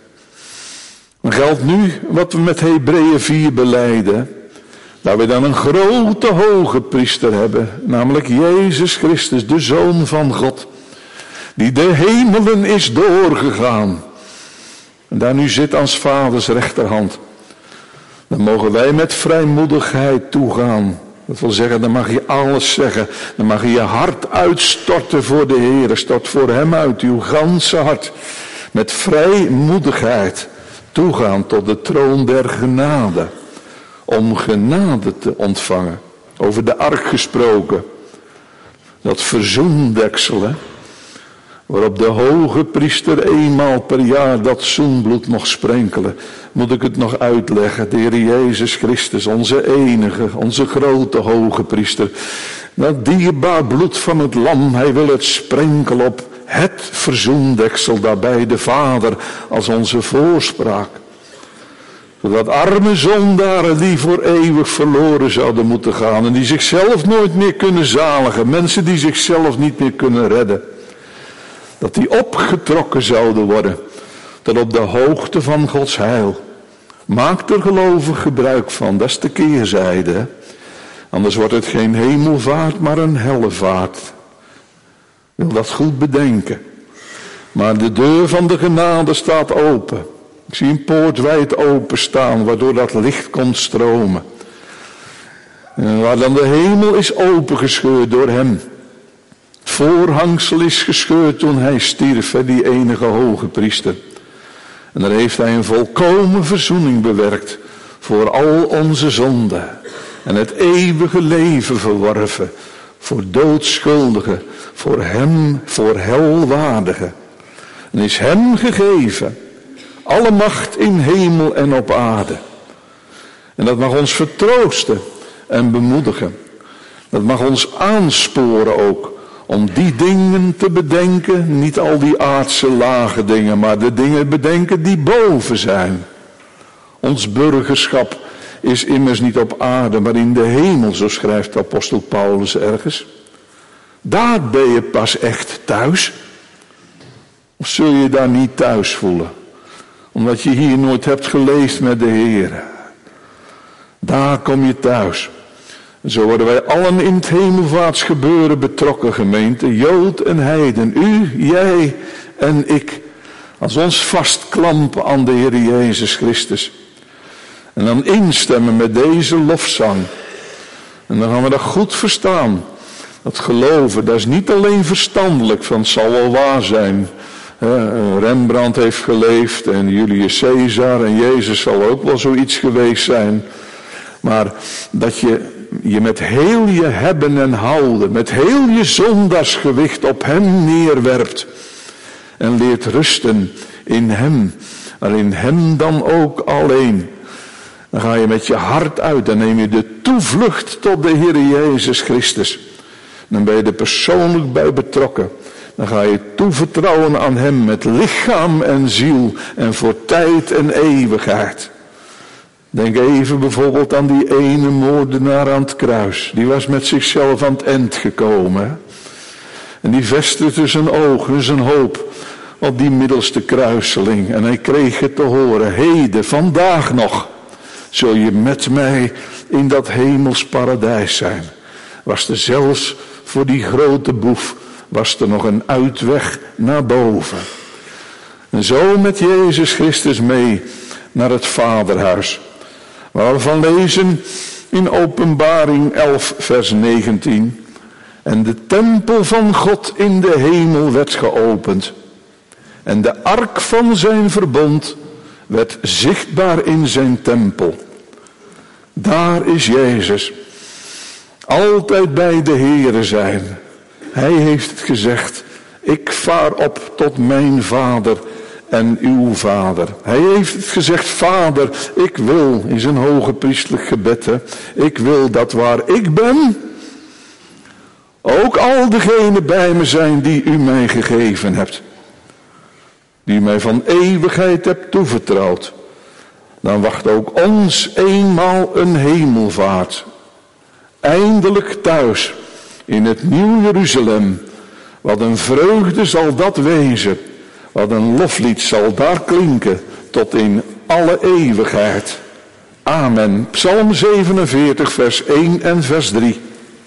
Dan geldt nu wat we met Hebreeën vier belijden. Dat we dan een grote hoge priester hebben. Namelijk Jezus Christus, de Zoon van God. Die de hemelen is doorgegaan. En daar nu zit aan 's vaders rechterhand. Dan mogen wij met vrijmoedigheid toegaan. Dat wil zeggen, dan mag je alles zeggen. Dan mag je je hart uitstorten voor de Heer. Stort voor hem uit, uw ganse hart. Met vrijmoedigheid toegaan tot de troon der genade. Om genade te ontvangen. Over de ark gesproken. Dat verzoendeksel, hè. Waarop de hoge priester eenmaal per jaar dat zoenbloed mocht sprenkelen. Moet ik het nog uitleggen. De Heer Jezus Christus, onze enige, onze grote hoge priester. Dat dierbaar bloed van het lam, hij wil het sprenkelen op het verzoendeksel. Daarbij de Vader als onze voorspraak. Zodat arme zondaren die voor eeuwig verloren zouden moeten gaan. En die zichzelf nooit meer kunnen zaligen. Mensen die zichzelf niet meer kunnen redden. Dat die opgetrokken zouden worden tot op de hoogte van Gods heil. Maak er gelovig gebruik van, dat is de keerzijde. Hè? Anders wordt het geen hemelvaart, maar een hellevaart. Wil dat goed bedenken. Maar de deur van de genade staat open. Ik zie een poort wijd open staan, waardoor dat licht komt stromen. En waar dan de hemel is opengescheurd door hem. Het voorhangsel is gescheurd toen hij stierf, hè, die enige hoge priester. En daar heeft hij een volkomen verzoening bewerkt voor al onze zonden. En het eeuwige leven verworven voor doodschuldigen, voor hem, voor helwaardigen. En is hem gegeven alle macht in hemel en op aarde. En dat mag ons vertroosten en bemoedigen. Dat mag ons aansporen ook. Om die dingen te bedenken, niet al die aardse lage dingen, maar de dingen bedenken die boven zijn. Ons burgerschap is immers niet op aarde, maar in de hemel, zo schrijft apostel Paulus ergens. Daar ben je pas echt thuis. Of zul je daar niet thuis voelen? Omdat je hier nooit hebt geleefd met de Heer. Daar kom je thuis. Zo worden wij allen in het hemelvaartsgebeuren betrokken, gemeente. Jood en heiden, u, jij en ik. Als ons vastklampen aan de Heer Jezus Christus. En dan instemmen met deze lofzang. En dan gaan we dat goed verstaan. Dat geloven, dat is niet alleen verstandelijk, van het zal wel waar zijn. Rembrandt heeft geleefd en Julius Caesar en Jezus zal ook wel zoiets geweest zijn. Maar dat je je met heel je hebben en houden, met heel je zondaarsgewicht op hem neerwerpt. En leert rusten in hem, maar in hem dan ook alleen. Dan ga je met je hart uit, dan neem je de toevlucht tot de Heer Jezus Christus. Dan ben je er persoonlijk bij betrokken. Dan ga je toevertrouwen aan hem met lichaam en ziel en voor tijd en eeuwigheid. Denk even bijvoorbeeld aan die ene moordenaar aan het kruis. Die was met zichzelf aan het eind gekomen. En die vestigde zijn ogen, zijn hoop op die middelste kruiseling. En hij kreeg het te horen. Heden, vandaag nog, zul je met mij in dat hemels paradijs zijn. Was er zelfs voor die grote boef, was er nog een uitweg naar boven. En zo met Jezus Christus mee naar het Vaderhuis. Waar we van lezen in Openbaring elf vers negentien. En de tempel van God in de hemel werd geopend. En de ark van zijn verbond werd zichtbaar in zijn tempel. Daar is Jezus. Altijd bij de Heere zijn. Hij heeft het gezegd. Ik vaar op tot mijn Vader en uw Vader. Hij heeft het gezegd. Vader, ik wil, in zijn hoge priestelijk gebed, hè, ik wil dat waar ik ben, ook al degenen bij me zijn die u mij gegeven hebt. Die u mij van eeuwigheid hebt toevertrouwd. Dan wacht ook ons eenmaal een hemelvaart. Eindelijk thuis in het nieuw Jeruzalem. Wat een vreugde zal dat wezen. Wat een loflied zal daar klinken tot in alle eeuwigheid. Amen. Psalm zevenenveertig vers één en vers drie.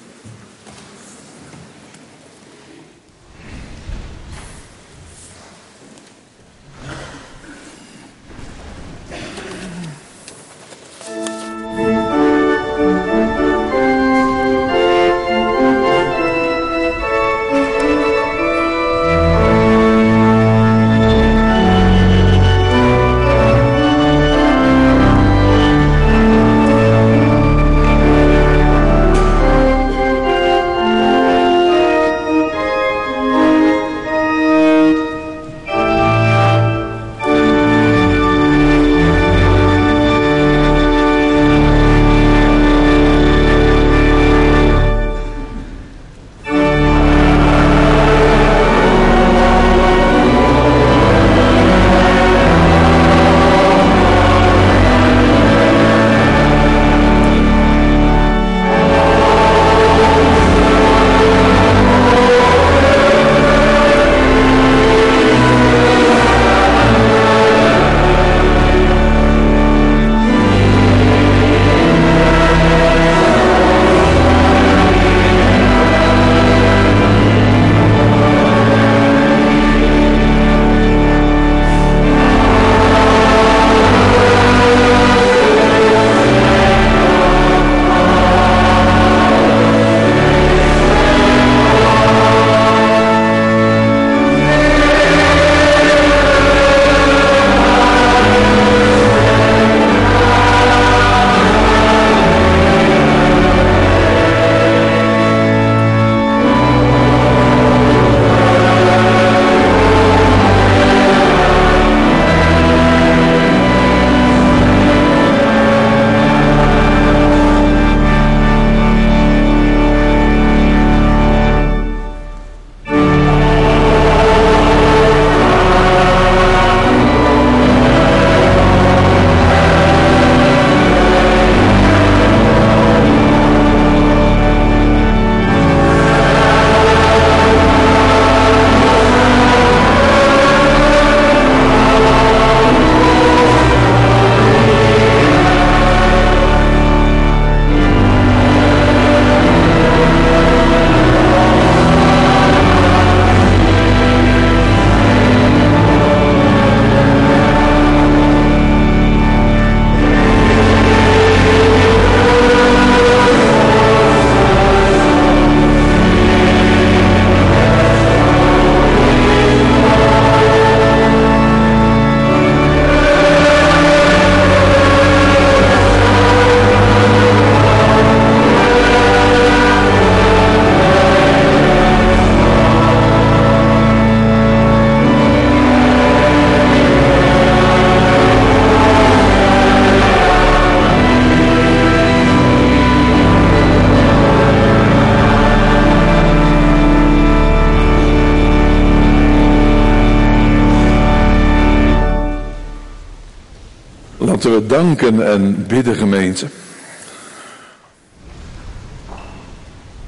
Laten we danken en bidden, gemeente.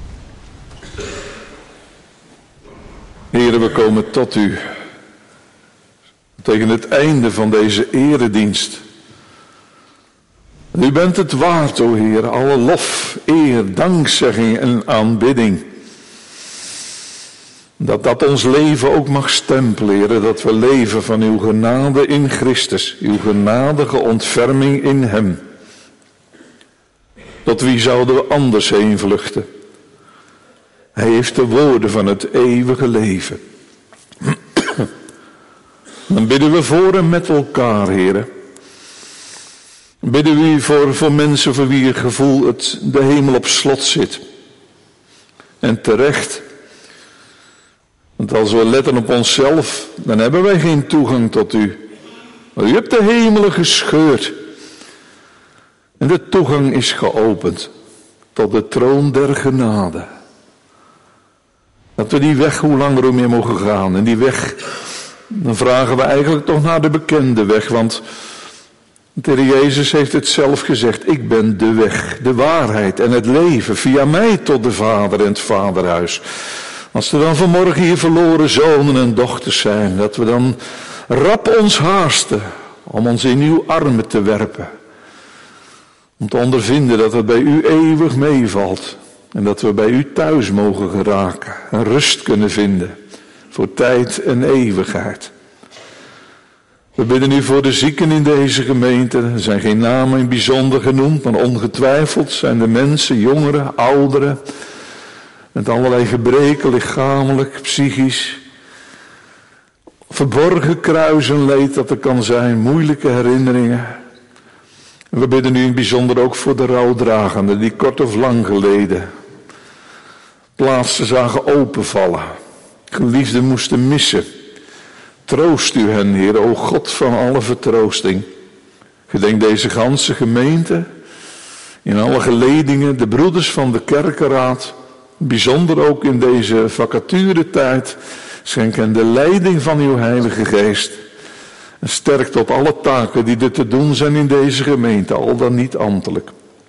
Heere, we komen tot u tegen het einde van deze eredienst. U bent het waard, o Heer, alle lof, eer, dankzegging en aanbidding. Dat dat ons leven ook mag stempelen, Heer, dat we leven van uw genade in Christus, uw genadige ontferming in hem. Tot wie zouden we anders heen vluchten? Hij heeft de woorden van het eeuwige leven. Dan bidden we voor en met elkaar, Heer. Bidden we u voor, voor mensen voor wie het gevoel het de hemel op slot zit. En terecht. Want als we letten op onszelf, dan hebben wij geen toegang tot u. Maar u hebt de hemelen gescheurd. En de toegang is geopend tot de troon der genade. Dat we die weg hoe langer hoe meer mogen gaan. En die weg, dan vragen we eigenlijk toch naar de bekende weg. Want de Heer Jezus heeft het zelf gezegd. Ik ben de weg, de waarheid en het leven. Via mij tot de Vader en het Vaderhuis. Als er dan vanmorgen hier verloren zonen en dochters zijn. Dat we dan rap ons haasten om ons in uw armen te werpen. Om te ondervinden dat het bij u eeuwig meevalt. En dat we bij u thuis mogen geraken. En rust kunnen vinden. Voor tijd en eeuwigheid. We bidden u voor de zieken in deze gemeente. Er zijn geen namen in bijzonder genoemd. Maar ongetwijfeld zijn de mensen, jongeren, ouderen. Met allerlei gebreken, lichamelijk, psychisch. Verborgen kruisenleed dat er kan zijn. Moeilijke herinneringen. En we bidden u in het bijzonder ook voor de rouwdragenden. Die kort of lang geleden plaatsen zagen openvallen. Geliefden moesten missen. Troost u hen, Heer, o God van alle vertroosting. Gedenk deze ganse gemeente. In alle geledingen, de broeders van de kerkenraad. Bijzonder ook in deze vacaturetijd. Schenk hen de leiding van uw Heilige Geest. En sterk tot alle taken die er te doen zijn in deze gemeente, al dan niet ambtelijk.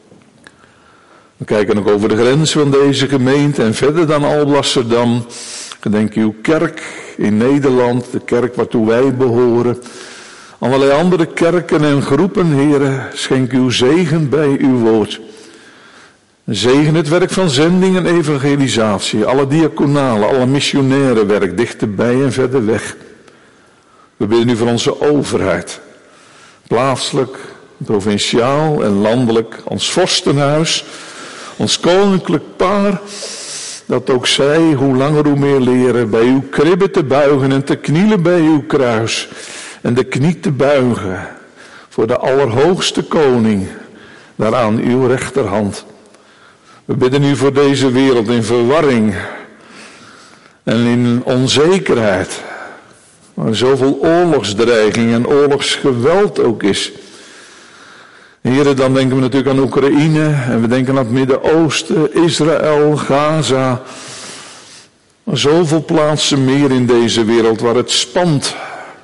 We kijken ook over de grens van deze gemeente en verder dan Alblasserdam. Gedenk uw kerk in Nederland, de kerk waartoe wij behoren. Allerlei andere kerken en groepen, heren, schenk uw zegen bij uw woord. Zegen het werk van zending en evangelisatie, alle diaconale, alle missionaire werk, dichterbij en verder weg. We bidden u voor onze overheid, plaatselijk, provinciaal en landelijk, ons vorstenhuis, ons koninklijk paar, dat ook zij hoe langer hoe meer leren bij uw kribben te buigen en te knielen bij uw kruis en de knie te buigen voor de allerhoogste koning, daar aan uw rechterhand. We bidden u voor deze wereld in verwarring en in onzekerheid, waar zoveel oorlogsdreiging en oorlogsgeweld ook is. Heren, dan denken we natuurlijk aan Oekraïne en we denken aan het Midden-Oosten, Israël, Gaza. Maar zoveel plaatsen meer in deze wereld waar het spant.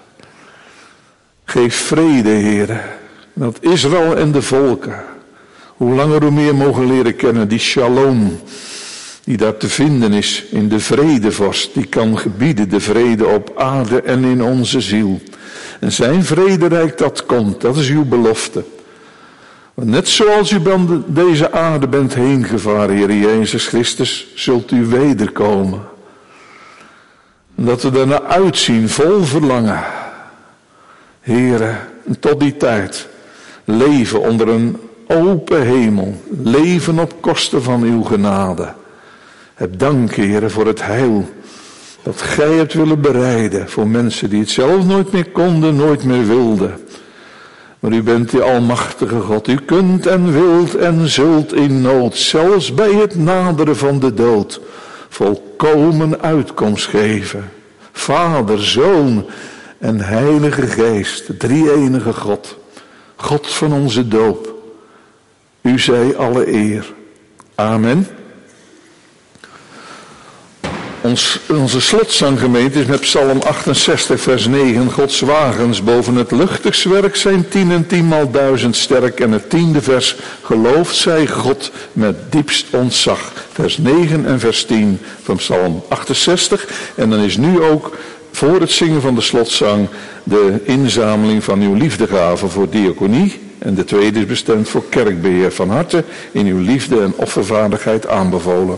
Geef vrede, heren. Dat Israël en de volken, hoe langer hoe meer mogen leren kennen, die shalom, die daar te vinden is in de vredevorst, die kan gebieden de vrede op aarde en in onze ziel. En zijn vrederijk dat komt, dat is uw belofte. Net zoals u van deze aarde bent heengevaren, Heer Jezus Christus, zult u wederkomen. En dat we daarna uitzien, vol verlangen. Heere, tot die tijd, leven onder een open hemel, leven op kosten van uw genade. Heb dank, Heere, voor het heil dat gij hebt willen bereiden voor mensen die het zelf nooit meer konden, nooit meer wilden. Maar u bent die almachtige God. U kunt en wilt en zult in nood, zelfs bij het naderen van de dood, volkomen uitkomst geven. Vader, Zoon en Heilige Geest, de drie-enige God. God van onze doop. U zij alle eer. Amen. Ons, onze slotzanggemeente is met Psalm achtenzestig vers negen. Gods wagens boven het luchtigswerk zijn tien en tienmaal duizend sterk. En het tiende vers. Gelooft zij God met diepst ontzag. Vers negen en vers tien van Psalm achtenzestig. En dan is nu ook voor het zingen van de slotzang de inzameling van uw liefdegaven voor diaconie. En de tweede is bestemd voor kerkbeheer. Van harte in uw liefde en offervaardigheid aanbevolen.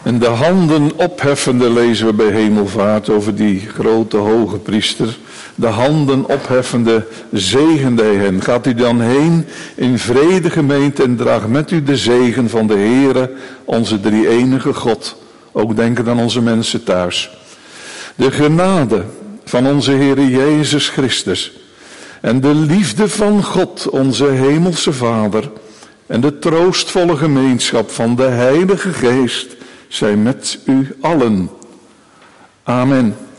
En de handen opheffende lezen we bij hemelvaart over die grote hoge priester. De handen opheffende zegende hij hen. Gaat u dan heen in vrede, gemeente, en draag met u de zegen van de Heere, onze drie-enige God. Ook denken aan onze mensen thuis. De genade van onze Heere Jezus Christus en de liefde van God, onze hemelse Vader, en de troostvolle gemeenschap van de Heilige Geest zijn met u allen. Amen.